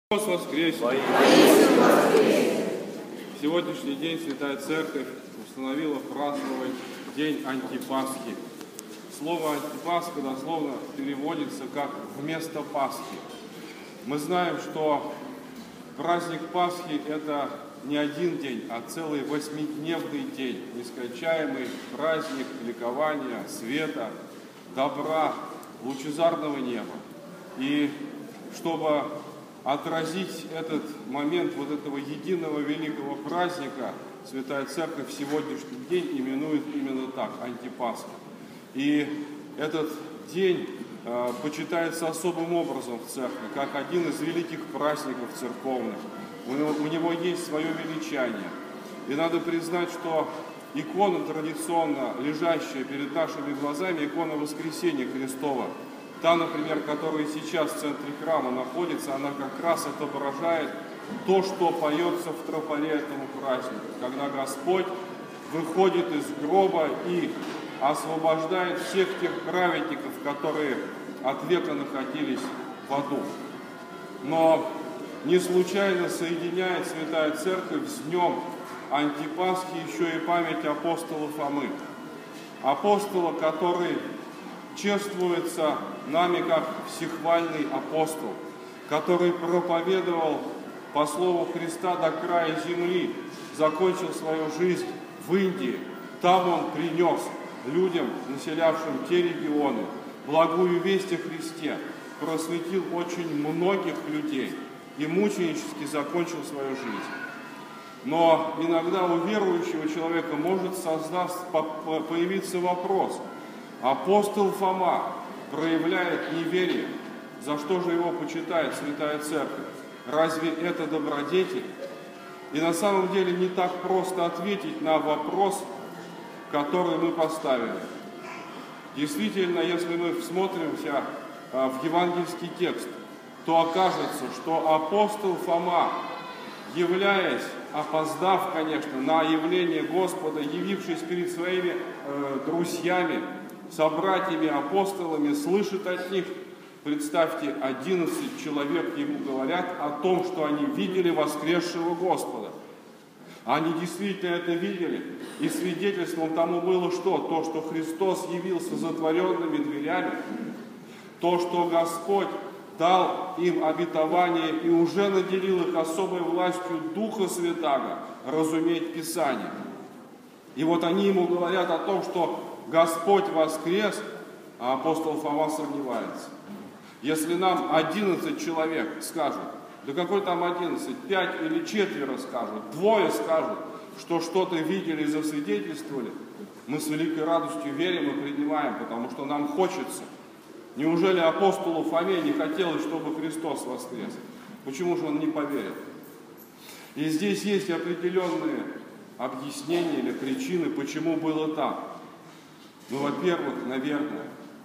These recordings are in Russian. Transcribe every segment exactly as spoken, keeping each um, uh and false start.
Христос воскресе! В сегодняшний день Святая Церковь установила праздновать День Антипасхи. Слово «антипасха» дословно переводится как «вместо Пасхи». Мы знаем, что праздник Пасхи – это не один день, а целый восьмидневный день, нескончаемый праздник ликования, света, добра, лучезарного неба. И чтобы отразить этот момент вот этого единого великого праздника, Святая Церковь сегодняшний день именует именно так – Антипасха. И этот день э, почитается особым образом в Церкви, как один из великих праздников церковных. У него, у него есть свое величание. И надо признать, что икона традиционно лежащая перед нашими глазами, икона Воскресения Христова, та, например, которая сейчас в центре храма находится, она как раз отображает то, что поется в тропаре этому празднику, когда Господь выходит из гроба и освобождает всех тех праведников, которые от века находились в аду. Но не случайно соединяет Святая Церковь с днем Антипасхи еще и память апостола Фомы. Апостола, который чествуется нами как всехвальный апостол, который проповедовал по слову Христа до края земли, закончил свою жизнь в Индии. Там он принес людям, населявшим те регионы, благую весть о Христе, просветил очень многих людей и мученически закончил свою жизнь. Но иногда у верующего человека может создаться, появиться вопрос: апостол Фома проявляет неверие, за что же его почитает Святая Церковь? Разве это добродетель? И на самом деле не так просто ответить на вопрос, который мы поставили. Действительно, если мы всмотримся в евангельский текст, то окажется, что апостол Фома, являясь, опоздав, конечно, на явление Господа, явившись перед своими э, друзьями, собратьями, апостолами, слышит от них, представьте, одиннадцать человек ему говорят о том, что они видели воскресшего Господа. Они действительно это видели, и свидетельством тому было что? То, что Христос явился затворенными дверями, то, что Господь дал им обетование и уже наделил их особой властью Духа Святаго разуметь Писание. И вот они ему говорят о том, что Господь воскрес, а апостол Фома сомневается. Если нам одиннадцать человек скажут, да какой там одиннадцать, пять или четверо скажут, двое скажут, что что-то видели и засвидетельствовали, мы с великой радостью верим и принимаем, потому что нам хочется. Неужели апостолу Фоме не хотелось, чтобы Христос воскрес? Почему же он не поверил? И здесь есть определенные объяснения или причины, почему было так. Ну, во-первых, наверное,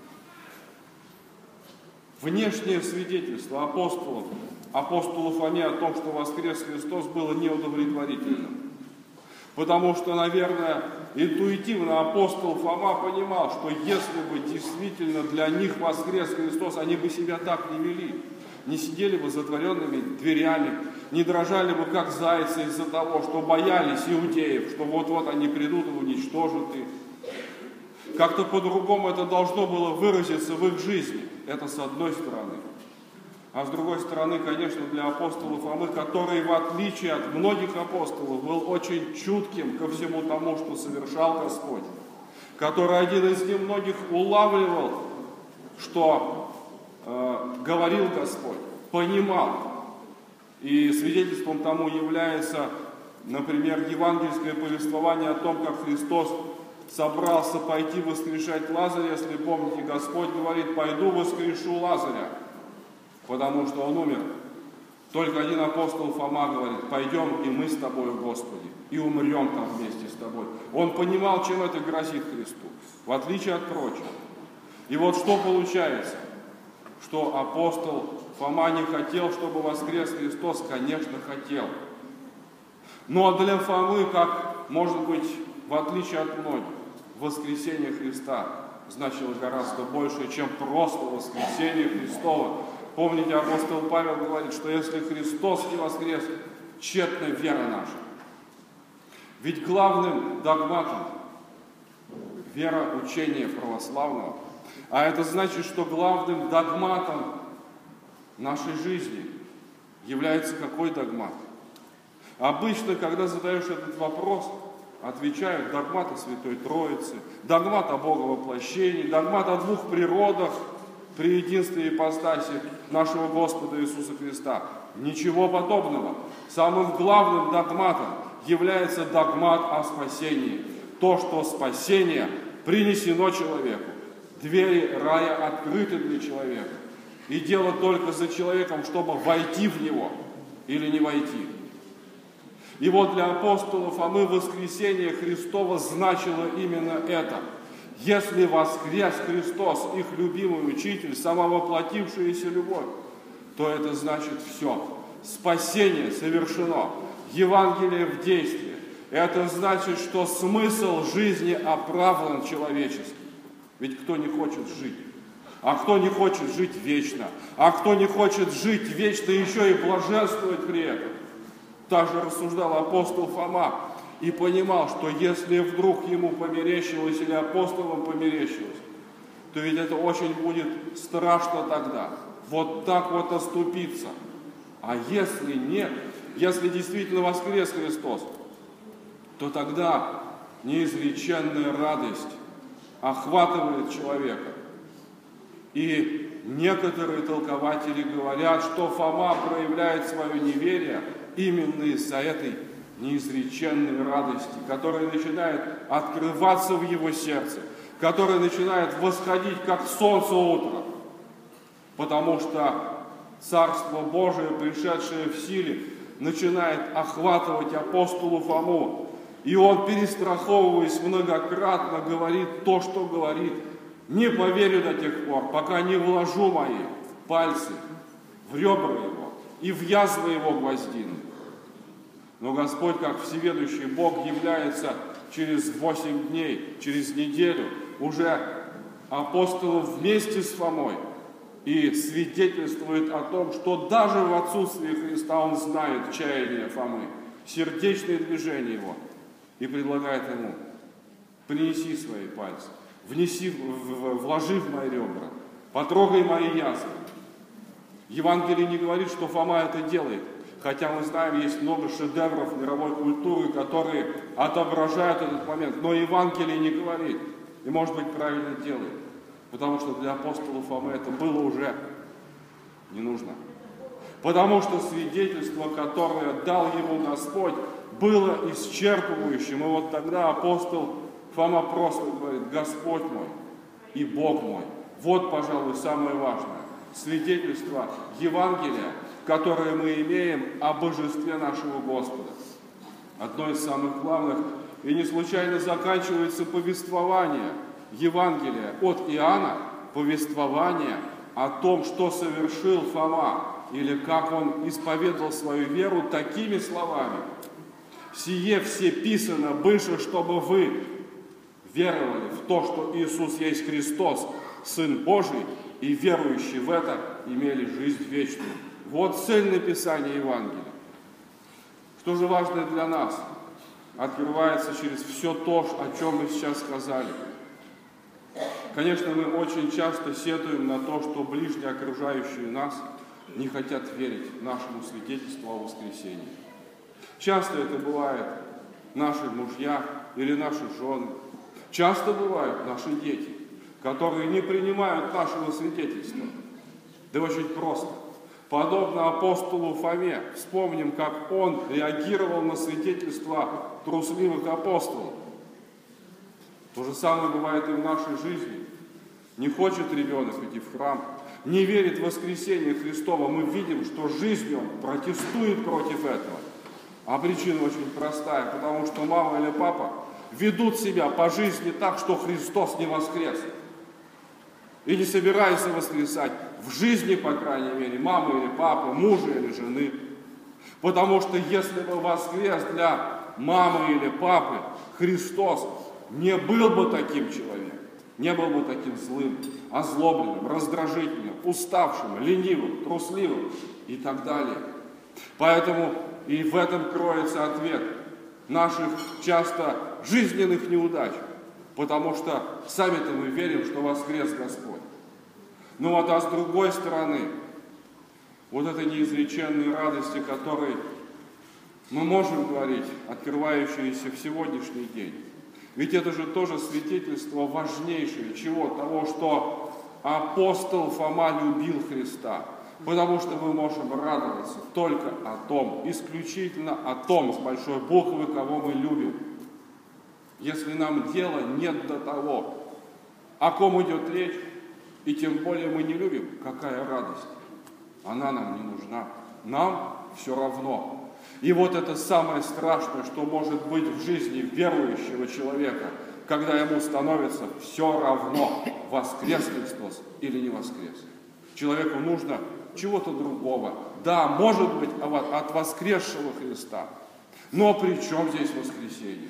внешнее свидетельство апостолов, апостолу Фоме о том, что воскрес Христос, было неудовлетворительным. Потому что, наверное, интуитивно апостол Фома понимал, что если бы действительно для них воскрес Христос, они бы себя так не вели, не сидели бы затворенными дверями, не дрожали бы как зайцы из-за того, что боялись иудеев, что вот-вот они придут и уничтожат их. Как-то по-другому это должно было выразиться в их жизни. Это с одной стороны. А с другой стороны, конечно, для апостола Фомы, который, в отличие от многих апостолов, был очень чутким ко всему тому, что совершал Господь, который один из немногих улавливал, что э, говорил Господь, понимал. И свидетельством тому является, например, евангельское повествование о том, как Христос собрался пойти воскрешать Лазаря. Если помните, Господь говорит: пойду воскрешу Лазаря, потому что он умер. Только один апостол Фома говорит: пойдем и мы с тобой, Господи, и умрем там вместе с тобой. Он понимал, чем это грозит Христу, в отличие от прочих. И вот что получается, что апостол Фома не хотел, чтобы воскрес Христос. Конечно, хотел. Но для Фомы, как, может быть, в отличие от многих, воскресение Христа значило гораздо больше, чем просто воскресение Христова. Помните, апостол Павел говорит, что если Христос не воскрес, тщетна вера наша. Ведь главным догматом вера учения православного, а это значит, что главным догматом нашей жизни является какой догмат? Обычно, когда задаешь этот вопрос, отвечают догмат о Святой Троице, догмат о Боговоплощении, догмат о двух природах при единстве ипостаси нашего Господа Иисуса Христа. Ничего подобного. Самым главным догматом является догмат о спасении. То, что спасение принесено человеку. Двери рая открыты для человека. И дело только за человеком, чтобы войти в него или не войти. И вот для апостолов Фомы воскресение Христово значило именно это. Если воскрес Христос, их любимый учитель, самовоплотившаяся любовь, то это значит все. Спасение совершено. Евангелие в действии. Это значит, что смысл жизни оправдан человеческий. Ведь кто не хочет жить? А кто не хочет жить вечно? А кто не хочет жить вечно, еще и блаженствовать при этом? Так же рассуждал апостол Фома и понимал, что если вдруг ему померещилось или апостолам померещилось, то ведь это очень будет страшно тогда. Вот так вот оступиться. А если нет, если действительно воскрес Христос, то тогда неизреченная радость охватывает человека. И некоторые толкователи говорят, что Фома проявляет свое неверие именно из-за этой неизреченной радости, которая начинает открываться в его сердце, которая начинает восходить, как солнце утром. Потому что Царство Божие, пришедшее в силе, начинает охватывать апостолу Фому. И он, перестраховываясь многократно, говорит то, что говорит. Не поверю до тех пор, пока не вложу мои пальцы в ребра его и в язвы его гвоздины. Но Господь, как всеведущий Бог, является через восемь дней, через неделю уже апостолом вместе с Фомой и свидетельствует о том, что даже в отсутствии Христа он знает чаяние Фомы, сердечные движения его, и предлагает ему: принеси свои пальцы, внеси, вложи в мои ребра, потрогай мои язвы. Евангелие не говорит, что Фома это делает, хотя мы знаем, есть много шедевров мировой культуры, которые отображают этот момент, но Евангелие не говорит, и, может быть, правильно делает, потому что для апостола Фомы это было уже не нужно. Потому что свидетельство, которое дал ему Господь, было исчерпывающим. И вот тогда апостол Фома просто говорит: Господь мой и Бог мой. Вот, пожалуй, самое важное свидетельство Евангелия, которое мы имеем о божестве нашего Господа. Одно из самых главных, и не случайно заканчивается повествование Евангелия от Иоанна, повествование о том, что совершил Фома, или как он исповедовал свою веру такими словами: «Сие все писано быше, чтобы вы веровали в то, что Иисус есть Христос, Сын Божий, и верующие в это имели жизнь вечную». Вот цель написания Евангелия. Что же важное для нас? Открывается через все то, о чем мы сейчас сказали. Конечно, мы очень часто сетуем на то, что ближние, окружающие нас, не хотят верить нашему свидетельству о воскресении. Часто это бывает наши мужья или наши жены. Часто бывают наши дети, которые не принимают нашего свидетельства. Да очень просто. Подобно апостолу Фоме, вспомним, как он реагировал на свидетельства трусливых апостолов. То же самое бывает и в нашей жизни. Не хочет ребенок идти в храм, не верит в воскресение Христово. Мы видим, что жизнью он протестует против этого. А причина очень простая, потому что мама или папа ведут себя по жизни так, что Христос не воскрес. И не собирается воскресать в жизни, по крайней мере, мамы или папы, мужа или жены. Потому что если бы воскрес для мамы или папы Христос, не был бы таким человеком. не был бы таким злым, озлобленным, раздражительным, уставшим, ленивым, трусливым и так далее. Поэтому и в этом кроется ответ наших часто жизненных неудач, потому что сами-то мы верим, что воскрес Господь. Ну вот, а с другой стороны, вот этой неизреченной радости, которой мы можем говорить, открывающейся в сегодняшний день. Ведь это же тоже свидетельство важнейшее чего? Того, что апостол Фома любил Христа. Потому что мы можем радоваться только о том, исключительно о том, с большой буквы, кого мы любим. Если нам дела нет до того, о ком идет речь, и тем более мы не любим, какая радость. Она нам не нужна. Нам все равно. И вот это самое страшное, что может быть в жизни верующего человека, когда ему становится все равно, воскрес Христос или не воскрес. Человеку нужно чего-то другого. Да, может быть, от воскресшего Христа. Но при чем здесь воскресение?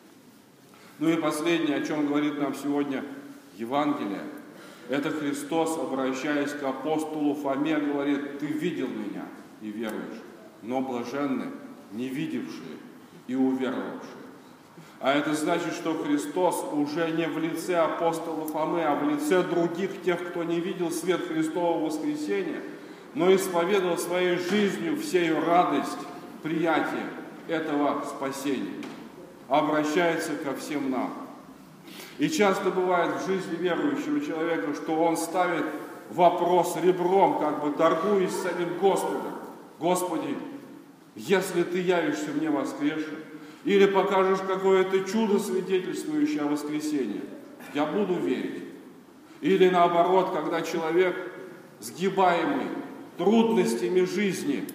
Ну и последнее, о чем говорит нам сегодня Евангелие, это Христос, обращаясь к апостолу Фоме, говорит: ты видел меня и веруешь, но блаженны не видевшие и уверовавшие. А это значит, что Христос уже не в лице апостола Фомы, а в лице других тех, кто не видел свет Христового воскресения, но исповедовал своей жизнью всею радость, приятие этого спасения. Обращается ко всем нам. И часто бывает в жизни верующего человека, что он ставит вопрос ребром, как бы торгуясь с самим Господом. Господи, если Ты явишься мне воскресшим, или покажешь какое-то чудо, свидетельствующее о воскресении, я буду верить. Или наоборот, когда человек, сгибаемый трудностями жизни,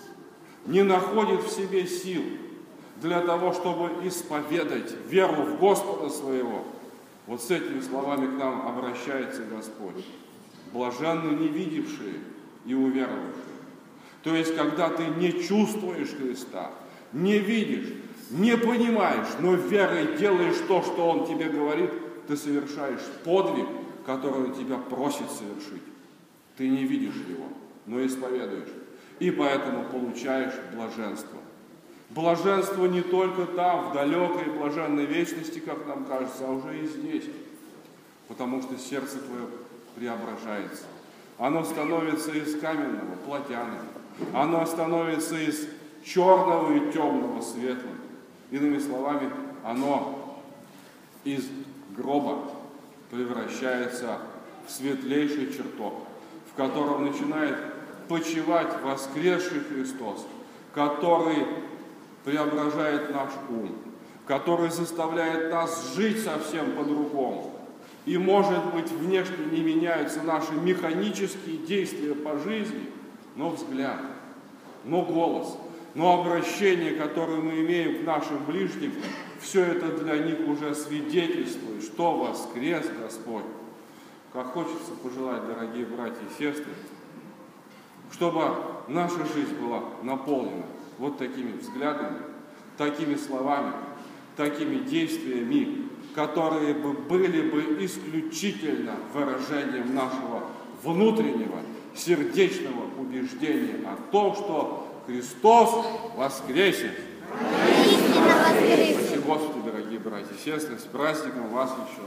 не находит в себе сил для того, чтобы исповедать веру в Господа своего, вот с этими словами к нам обращается Господь. Блаженны не видевшие и уверовавшие. То есть, когда ты не чувствуешь Христа, не видишь, не понимаешь, но верой делаешь то, что Он тебе говорит, ты совершаешь подвиг, который Он тебя просит совершить. Ты не видишь Его, но исповедуешь. И поэтому получаешь блаженство. Блаженство не только там, в далекой блаженной вечности, как нам кажется, а уже и здесь. Потому что сердце твое преображается. Оно становится из каменного, плотяным. Оно становится из черного и темного светлым. Иными словами, оно из гроба превращается в светлейший чертог, в котором начинает почивать воскресший Христос, который преображает наш ум, который заставляет нас жить совсем по-другому. И, может быть, внешне не меняются наши механические действия по жизни, но взгляд, но голос, но обращение, которое мы имеем к нашим ближним, все это для них уже свидетельствует, что воскрес Господь. Как хочется пожелать, дорогие братья и сестры, чтобы наша жизнь была наполнена вот такими взглядами, такими словами, такими действиями, которые бы были бы исключительно выражением нашего внутреннего, сердечного убеждения о том, что Христос воскресен. Спасибо, Господи, дорогие братья и сестры, с праздником вас еще.